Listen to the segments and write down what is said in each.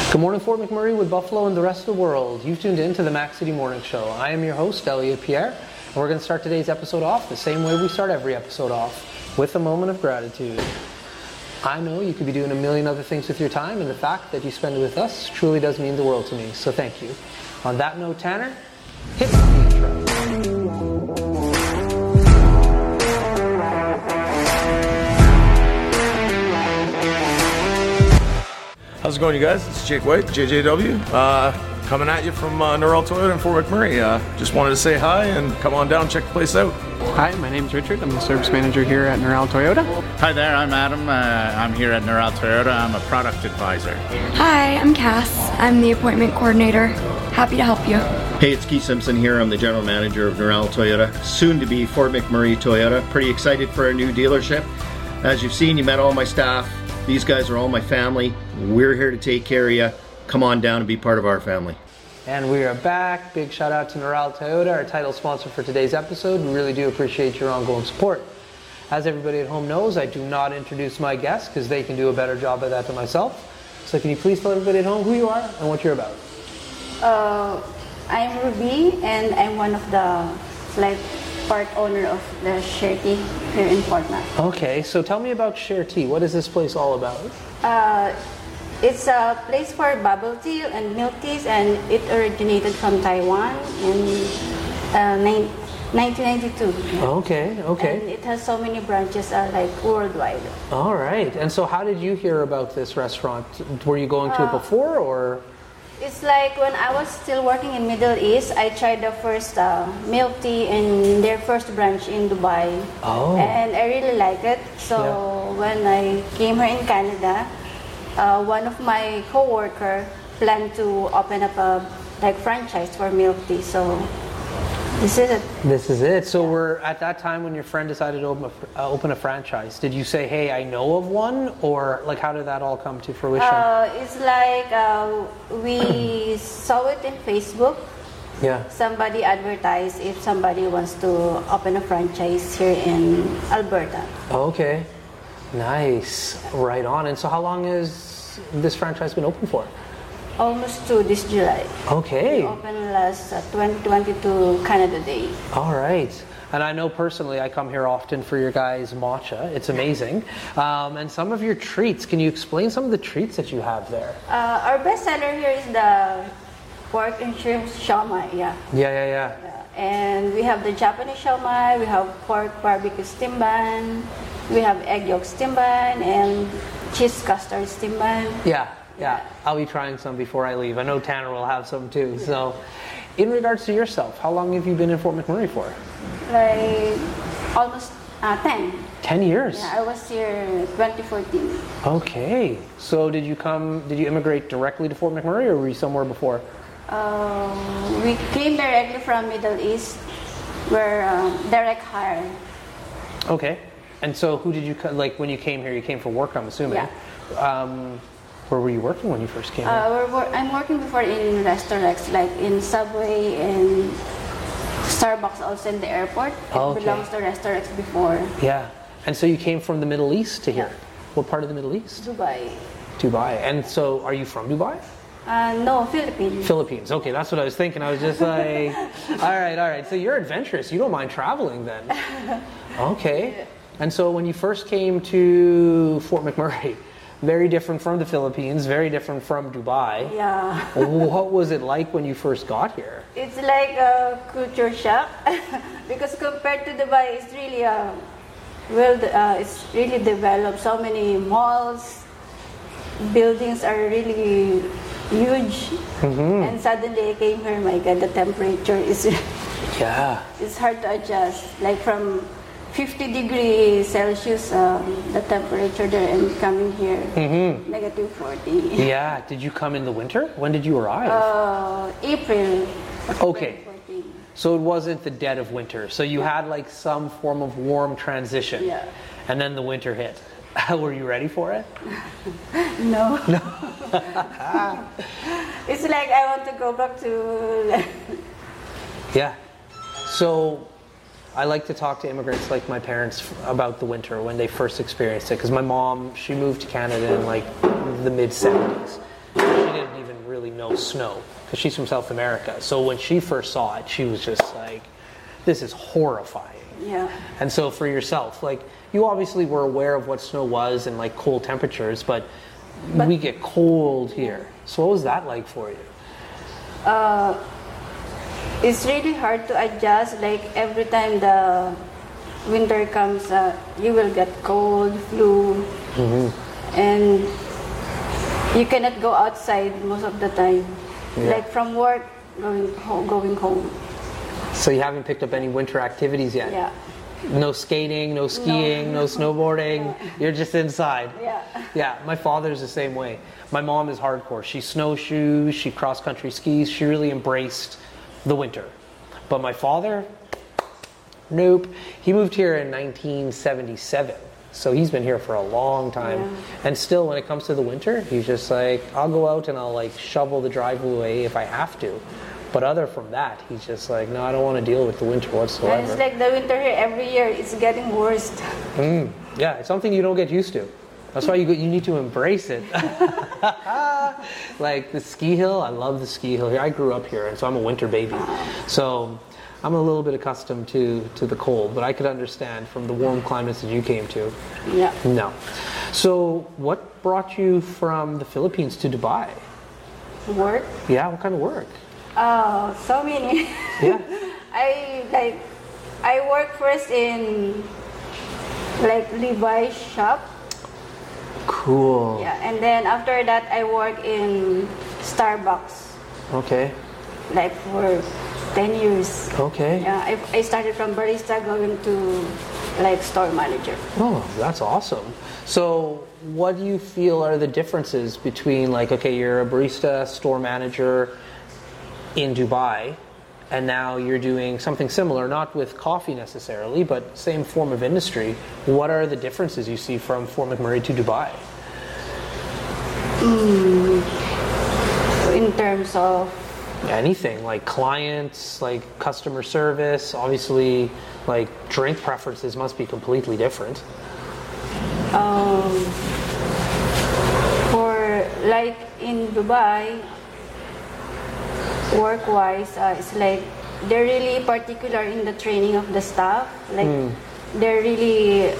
Good morning, Fort McMurray, with Buffalo and the rest of the world. You've tuned in to the Mac City Morning Show. I am your host, Elliot Pierre, and we're going to start today's episode off the same way we start every episode off, with a moment of gratitude. I know you could be doing a million other things with your time, and the fact that you spend it with us truly does mean the world to me, so thank you. On that note, Tanner, hit the intro. How's it going, you guys? It's Jake White, JJW, coming at you from Norrell Toyota in Fort McMurray. Just wanted to say hi and come on down, check the place out. Hi, my name's Richard. I'm the service manager here at Norrell Toyota. Hi there, I'm Adam. I'm here at Norrell Toyota. I'm a product advisor. Hi, I'm Cass. I'm the appointment coordinator. Happy to help you. Hey, it's Keith Simpson here. I'm the general manager of Norrell Toyota, soon to be Fort McMurray Toyota. Pretty excited for our new dealership. As you've seen, you met all my staff. These guys are all my family. We're here to take care of you. Come on down and be part of our family. And we are back. Big shout out to Norrell Toyota, our title sponsor for today's episode. We really do appreciate your ongoing support. As everybody at home knows, I do not introduce my guests because they can do a better job of that than myself. So can you please tell everybody at home who you are and what you're about? I'm Ruby, and I'm one of the part owner of the Share Tea here in Fort Mac. Okay, so tell me about Share Tea. What is this place all about? It's a place for bubble tea and milk teas, and it originated from Taiwan in 1992. Okay. And it has so many branches worldwide. All right. And so how did you hear about this restaurant? Were you going to it before, or? It's like when I was still working in Middle East, I tried the first milk tea in their first branch in Dubai. Oh. And I really like it. So when I came here in Canada, one of my co-worker planned to open up a franchise for milk tea. So this is it. This is it. So we're at that time when your friend decided to open a franchise. Did you say, "Hey, I know of one," or how did that all come to fruition? It's we saw it in Facebook. Yeah. Somebody advertised if somebody wants to open a franchise here in Alberta. Okay. Nice. Right on. And so how long has this franchise been open for? Almost to this July. Okay. We opened last 2022 Canada Day. All right. And I know personally I come here often for your guys' matcha. It's amazing. And some of your treats. Can you explain some of the treats that you have there? Our best seller here is the pork and shrimp siomai. Yeah. And we have the Japanese siomai. We have pork barbecue steam bun. We have egg yolk steam bun and cheese custard steam bun. Yeah. I'll be trying some before I leave. I know Tanner will have some too. So, in regards to yourself, how long have you been in Fort McMurray for? Almost 10. 10 years? Yeah, I was here 2014. Okay. So did you immigrate directly to Fort McMurray, or were you somewhere before? We came directly from Middle East. We're direct hire. Okay. And so who did you, when you came here, you came for work, I'm assuming? Yeah. Where were you working when you first came here? I'm working before in restaurants, like in Subway and Starbucks, also in the airport. It belongs to restaurants before. Yeah. And so you came from the Middle East to here? What part of the Middle East? Dubai. And so are you from Dubai? No, Philippines. Philippines. Okay, that's what I was thinking. I was just like, all right. So you're adventurous. You don't mind traveling then. Okay. And so when you first came to Fort McMurray, very different from the Philippines, very different from Dubai. Yeah. What was it like when you first got here? It's like a culture shock because compared to Dubai, it's really it's really developed. So many malls, buildings are really huge. Mm-hmm. And suddenly I came here. My God, the temperature is it's hard to adjust. Like from 50 degrees Celsius, the temperature there, and coming here, negative 40. Yeah. Did you come in the winter? When did you arrive? April. Okay. 14. So it wasn't the dead of winter. So you had some form of warm transition. Yeah. And then the winter hit. Were you ready for it? No. It's like I want to go back to... Yeah. So I like to talk to immigrants like my parents about the winter when they first experienced it, because my mom, she moved to Canada in the mid-70s. She didn't even really know snow because she's from South America. So when she first saw it, she was just like, this is horrifying. Yeah. And so for yourself, like, you obviously were aware of what snow was and like cold temperatures, but we get cold here. So what was that like for you? It's really hard to adjust. Like every time the winter comes, you will get cold, flu, and you cannot go outside most of the time. Yeah. Like from work, going home. So you haven't picked up any winter activities yet? Yeah. No skating, no skiing, no snowboarding. You're just inside. Yeah. Yeah, my father's the same way. My mom is hardcore. She snowshoes, she cross-country skis. She really embraced the winter. But my father, nope. He moved here in 1977. So he's been here for a long time. Yeah. And still, when it comes to the winter, he's just like, I'll go out and I'll like shovel the driveway if I have to. But other from that, he's just like, no, I don't want to deal with the winter whatsoever. And it's like the winter here every year. It's getting worse. Yeah, it's something you don't get used to. That's why you need to embrace it. Like the ski hill, I love the ski hill here. I grew up here, and so I'm a winter baby. So I'm a little bit accustomed to the cold, but I could understand from the warm climates that you came to. Yeah. No. So what brought you from the Philippines to Dubai? Work. Yeah, what kind of work? Oh, so many. Yeah. I work first in like Levi's shop. Cool. Yeah, and then after that I work in Starbucks Okay. like for 10 years. Okay. Yeah, I started from barista going to like store manager. Oh, that's awesome. So what do you feel are the differences between like, okay, you're a barista, store manager in Dubai, and now you're doing something similar, not with coffee necessarily, but same form of industry. What are the differences you see from Fort McMurray to Dubai? In terms of Anything, like clients, like customer service, obviously like drink preferences must be completely different. for like in Dubai, work-wise, it's like they're really particular in the training of the staff. Like they're really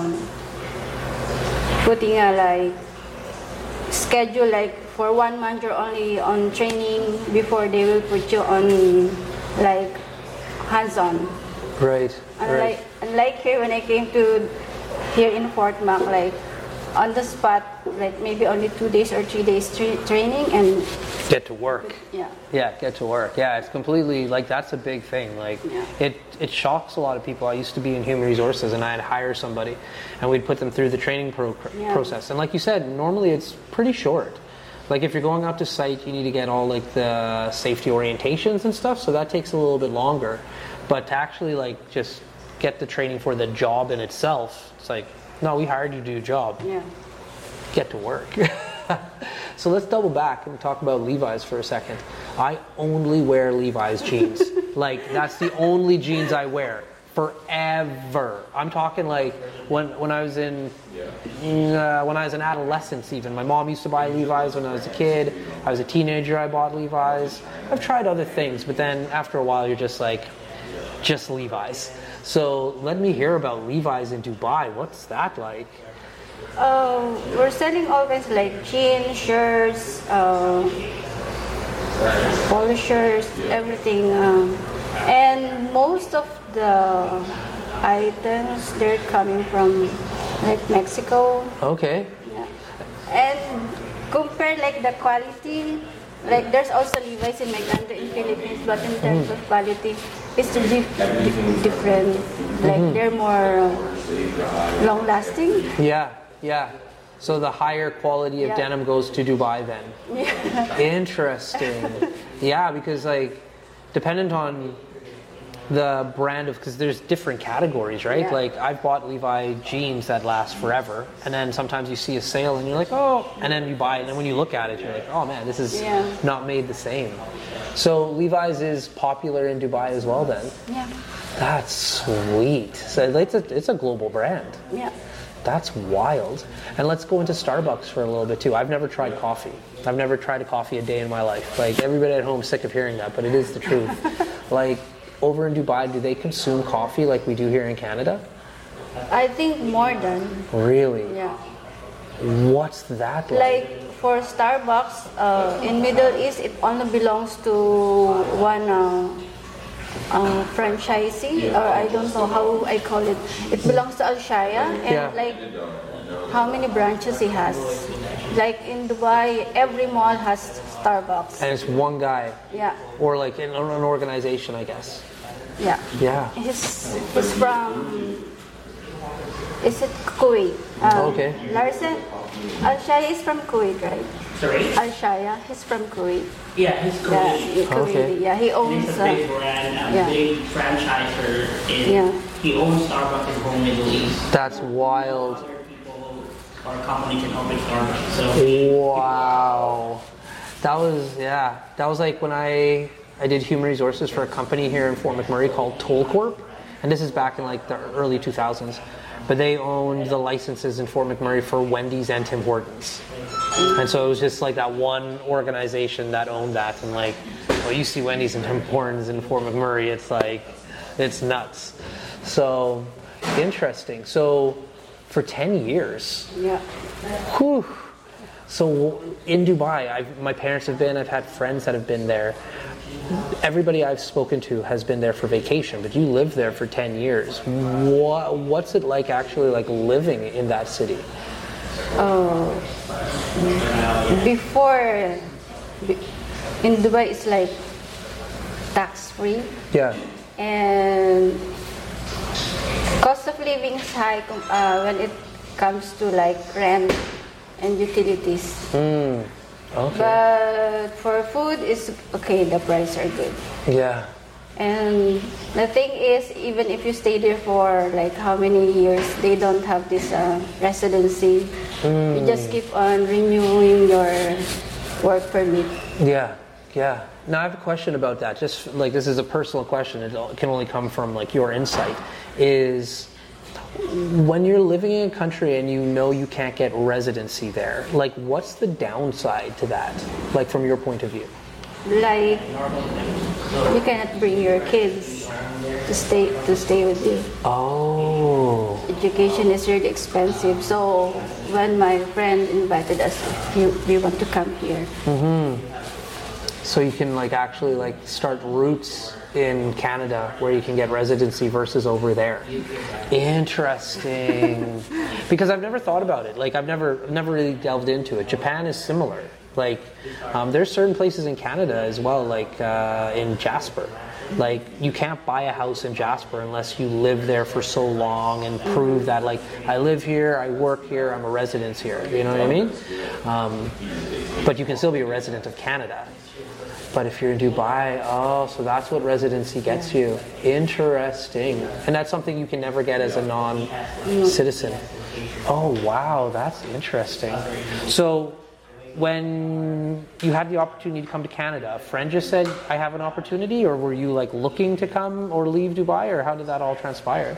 putting a like schedule, like for 1 month you're only on training before they will put you on like hands-on. Right. Unlike here, when I came to here in Fort Mac, like on the spot, like maybe only 2 days or 3 days training and Get to work. yeah. Yeah, get to work. Yeah, it's completely like that's a big thing. Like Yeah. it shocks a lot of people. I used to be in human resources and I'd hire somebody and we'd put them through the training process. And like you said, normally it's pretty short. Like if you're going out to site, you need to get all like the safety orientations and stuff, so that takes a little bit longer. But to actually like just get the training for the job in itself, it's like, no, we hired you to do a job. Yeah. Get to work. So let's double back and talk about Levi's for a second. I only wear Levi's jeans. Like that's the only jeans I wear forever. I'm talking like when I was in when I was in adolescence even. My mom used to buy Levi's when I was a kid. I was a teenager, I bought Levi's. I've tried other things, but then after a while you're just like, just Levi's. So let me hear about Levi's in Dubai. What's that like? We're selling all kinds like jeans, shirts, polo shirts, everything. And most of the items, they're coming from like Mexico. Okay. Yeah. And compare like the quality, like there's also Levi's in Meganda in Philippines, but in terms of quality, it's different. Like they're more long lasting. Yeah. Yeah. So the higher quality of Yeah. denim goes to Dubai then. Yeah. Interesting. Yeah, because like dependent on the brand of, because there's different categories, right? Yeah. Like I've bought Levi jeans that last forever, and then sometimes you see a sale and you're like, oh, and then you buy it, and then when you look at it, you're like, oh man, this is Yeah. not made the same. So Levi's is popular in Dubai as well then. Yeah. That's sweet. So it's a global brand. Yeah. That's wild. And let's go into Starbucks for a little bit too. I've never tried coffee. I've never tried a coffee a day in my life. Like, everybody at home is sick of hearing that, but it is the truth. Like, over in Dubai, do they consume coffee like we do here in Canada? I think more than. Really? Yeah. What's that like? Like for Starbucks, in Middle East, it only belongs to one franchisee, or I don't know how I call it. It belongs to Al Shaya, and like how many branches he has. Like in Dubai, every mall has Starbucks. And it's one guy. Yeah. Or like in an organization, I guess. Yeah. Yeah. He's from. Is it Kuwait? Okay. Larson, Al Shaya is from Kuwait, right? Sorry? Al Shaya, he's from Kuwait. Yeah, he's Kuwaiti. Yeah, Kuwaiti. Yeah, he owns. He's a big brand, big franchiser. He owns Starbucks in the whole Middle East. That's wild. Other people or companies can open Starbucks. So. Wow. That was like when I did human resources for a company here in Fort McMurray called Toll Corp, and this is back in like the early 2000s. But they owned the licenses in Fort McMurray for Wendy's and Tim Hortons. And so it was just like that one organization that owned that. And like, well, you see Wendy's and Tim Hortons in Fort McMurray, it's like, it's nuts. So, interesting. So, for 10 years. Yeah. Whew. So, in Dubai, my parents have been, I've had friends that have been there. Everybody I've spoken to has been there for vacation, but you lived there for 10 years. What's it like actually like living in that city? Before, in Dubai, it's like tax-free. Yeah. And cost of living is high when it comes to like rent and utilities. Okay. But for food, it's okay, the prices are good. Yeah. And the thing is, even if you stay there for like how many years, they don't have this residency. You just keep on renewing your work permit. Yeah, yeah. Now I have a question about that. Just like this is a personal question. It can only come from like your insight. Is when you're living in a country and you know you can't get residency there, like what's the downside to that? Like from your point of view? Like you cannot bring your kids to stay with you. Oh. Education is really expensive. So when my friend invited us, we want to come here. So you can like actually like start roots in Canada where you can get residency versus over there. Interesting. Because I've never thought about it. Like I've never really delved into it. Japan is similar. Like there's certain places in Canada as well, like in Jasper. Like you can't buy a house in Jasper unless you live there for so long and prove that like I live here, I work here, I'm a resident here. You know what I mean? But you can still be a resident of Canada. But if you're in Dubai, so that's what residency gets you. Interesting. And that's something you can never get as a non-citizen. Oh, wow, that's interesting. So when you had the opportunity to come to Canada, a friend just said, I have an opportunity, or were you like looking to come or leave Dubai, or how did that all transpire?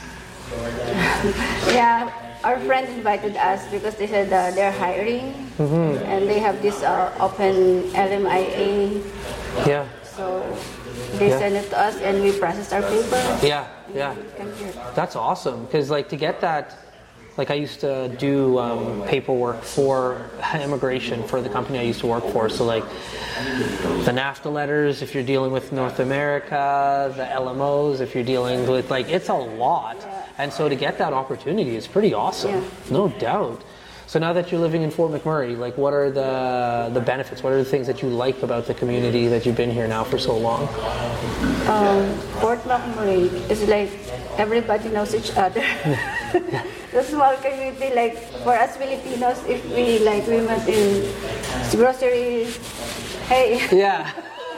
Yeah, our friend invited us because they said they're hiring and they have this open LMIA. Yeah. So they sent it to us and we processed our paper. Yeah, yeah. That's awesome because like to get that, like I used to do paperwork for immigration for the company I used to work for. So like the NAFTA letters, if you're dealing with North America, the LMOs, if you're dealing with like, it's a lot. And so to get that opportunity is pretty awesome. Yeah. No doubt. So now that you're living in Fort McMurray, like what are the benefits? What are the things that you like about the community that you've been here now for so long? Fort McMurray is like everybody knows each other. The small community, like for us Filipinos, if we went in grocery, hey. Yeah.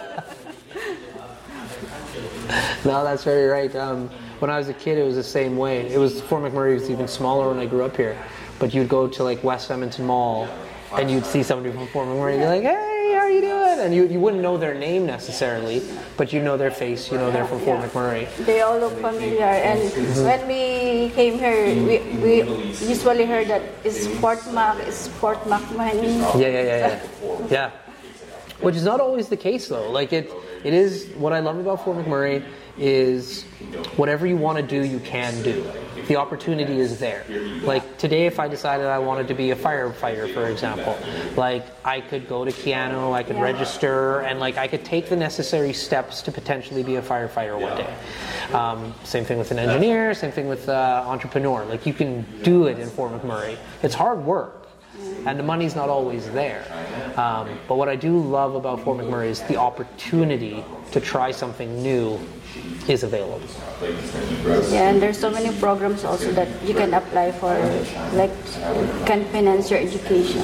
No, that's very right. When I was a kid, it was the same way. Fort McMurray was even smaller when I grew up here. But you'd go to like West Edmonton Mall and you'd see somebody from Fort McMurray and be like, hey, how are you doing? And you wouldn't know their name necessarily, but you know their face, you know they're from Fort McMurray. They all look familiar, and when we came here, we usually heard that it's Fort McMurray. Yeah. Which is not always the case though. Like it is, what I love about Fort McMurray is whatever you want to do, you can do. The opportunity is there. Like today, if I decided I wanted to be a firefighter, for example, like I could go to Keanu, I could register, and like I could take the necessary steps to potentially be a firefighter one day. Same thing with an engineer, same thing with entrepreneur. Like you can do it in Fort McMurray. It's hard work. And the money's not always there. But what I do love about Fort McMurray is the opportunity to try something new is available. Yeah, and there's so many programs also that you can apply for, like can finance your education.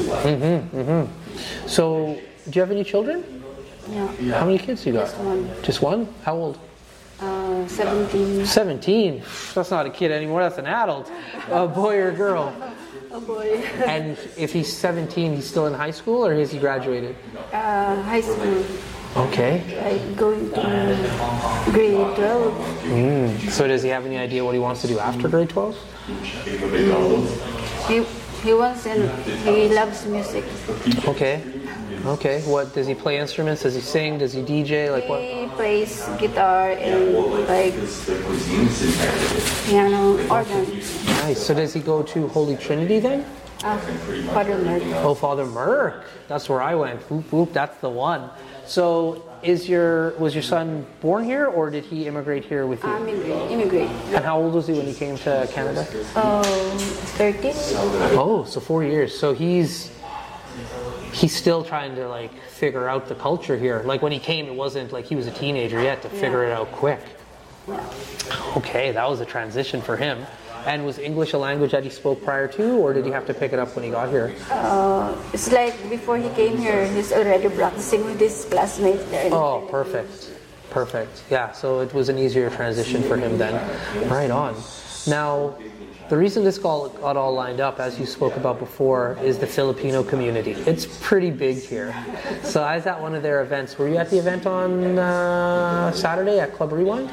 So, do you have any children? Yeah. How many kids you got? Just one. Just one? How old? 17. 17? That's not a kid anymore, that's an adult. A boy or a girl? A boy. And if he's 17, he's still in high school or has he graduated? High school. Okay. Like going to grade 12. So does he have any idea what he wants to do after grade 12? He wants and he loves music. Okay. What does he play instruments? Does he sing? Does he DJ? Like what? He plays guitar and like piano, organ. Nice. So does he go to Holy Trinity then? Father Merck. Oh, Father Merck. That's where I went. Whoop whoop. That's the one. So was your son born here or did he immigrate here with you? Immigrate. And how old was he when he came to Canada? 13. Oh, so 4 years. So he's still trying to like figure out the culture here. Like when he came, it wasn't like he was a teenager. He had to figure it out quick. Okay, that was a transition for him. And was English a language that he spoke prior to, or did he have to pick it up when he got here? It's like before he came here, he's already practicing with his classmates there. Oh, perfect. Yeah, so it was an easier transition for him then. Right on. Now, the reason this got all lined up, as you spoke about before, is the Filipino community. It's pretty big here. So I was at one of their events. Were you at the event on Saturday at Club Rewind?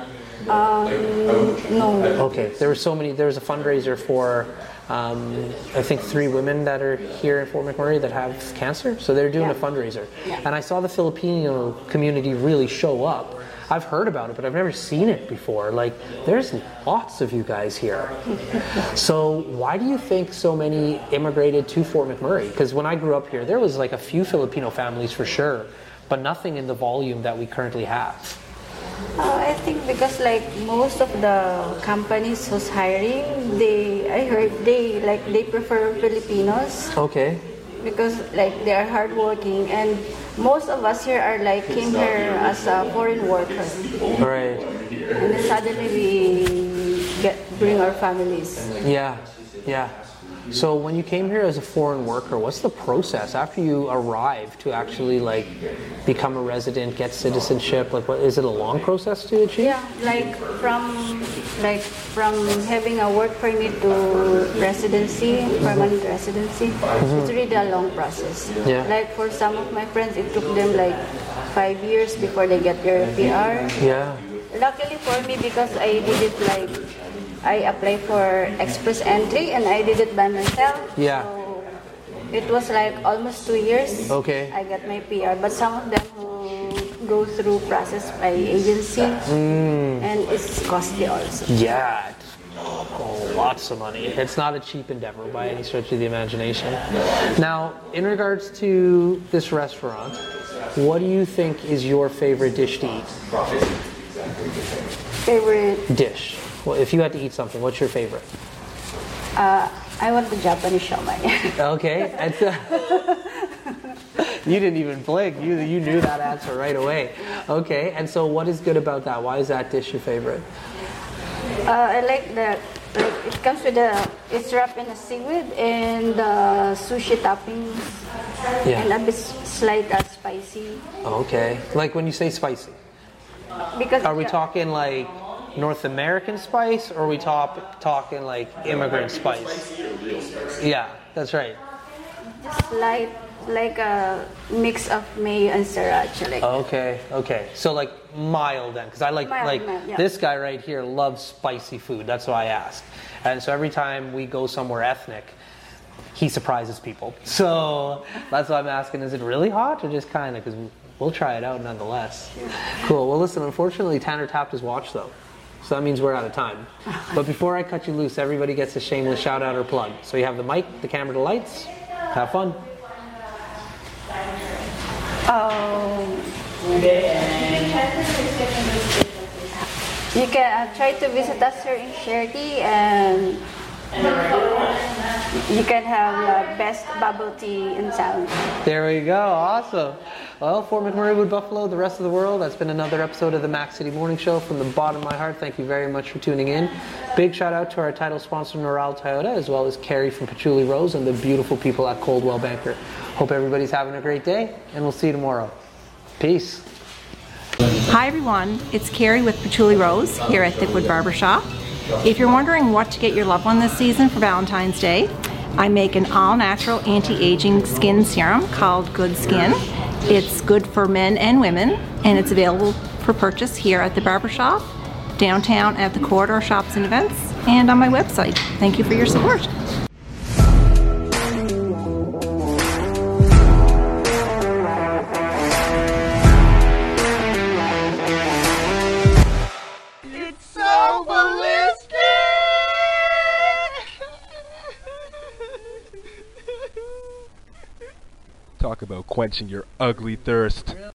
No. Okay, there was a fundraiser for I think 3 women that are here in Fort McMurray that have cancer, so they're doing a fundraiser. And I saw the Filipino community really show up. I've heard about it, but I've never seen it before. Like, there's lots of you guys here. So why do you think so many immigrated to Fort McMurray? Because when I grew up here, there was like a few Filipino families for sure, but nothing in the volume that we currently have. I think because like most of the companies who's hiring, I heard they prefer Filipinos. Okay. Because like they are hardworking, and most of us here are like came here as a foreign worker. Right. And then suddenly we bring our families. Yeah. So when you came here as a foreign worker, what's the process after you arrive to actually like become a resident, get citizenship? Like, what is it a long process to achieve? Yeah, like from having a work permit to residency, permanent residency, it's really a long process. Yeah. Like for some of my friends, it took them like 5 years before they get their PR. Yeah. Luckily for me, because I did it like I applied for express entry and I did it by myself. Yeah. So it was like almost 2 years. Okay. I got my PR, but some of them who go through process by agency, and it's costly also. Yeah. Lots of money. It's not a cheap endeavor by any stretch of the imagination. Now, in regards to this restaurant, what do you think is your favorite dish to eat? Favorite dish. Well, if you had to eat something, what's your favorite? I want the Japanese shawmai. Okay. You didn't even blink. You knew that answer right away. Okay. And so what is good about that? Why is that dish your favorite? I like that. Like it comes with it's wrapped in a seaweed and sushi toppings, and a bit slight spicy. Okay. Like when you say spicy, because are we talking like North American spice, or are we talking like immigrant spice? Yeah, that's right. just light, like a mix of mayo and sriracha. Like Okay. So like mild then, because I like Mild, yeah. this guy right here loves spicy food. That's why I asked. And so every time we go somewhere ethnic, he surprises people. So that's why I'm asking, is it really hot or just kind of? Because we'll try it out nonetheless. Cool. Well, listen, unfortunately, Tanner tapped his watch though. So that means we're out of time. But before I cut you loose, everybody gets a shameless shout out or plug. So you have the mic, the camera, the lights. Have fun. You can try to visit us here in Sherty, and you can have the best bubble tea in town. There we go. Awesome. Well, for McMurray Wood Buffalo, the rest of the world, that's been another episode of the Mac City Morning Show. From the bottom of my heart, thank you very much for tuning in. Big shout out to our title sponsor, Noral Toyota, as well as Carrie from Patchouli Rose and the beautiful people at Coldwell Banker. Hope everybody's having a great day, and we'll see you tomorrow. Peace. Hi everyone, it's Carrie with Patchouli Rose here at Thickwood Barbershop. If you're wondering what to get your loved one this season for Valentine's Day, I make an all-natural anti-aging skin serum called Good Skin. It's good for men and women, and it's available for purchase here at the Barbershop, downtown at the Corridor Shops and Events, and on my website. Thank you for your support. Talk about quenching your ugly thirst.